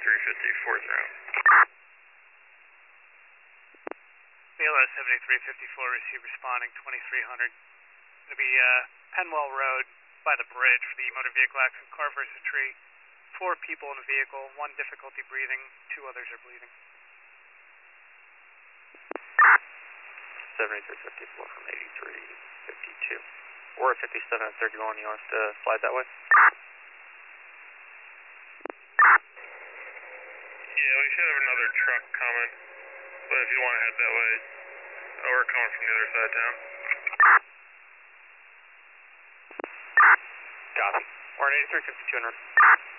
7350, fourth round. BLS 7354, receive responding 2300. It'll be Penwell Road by the bridge for the motor vehicle accident, car versus tree. 4 people in the vehicle, 1 difficulty breathing, 2 others are bleeding. 7354 from 8352. We're at 57 and 31, you want us to slide that way? Yeah, we should have another truck coming, but if you want to head that way, we're coming from the other side of town. Copy. We're at 8352 en route.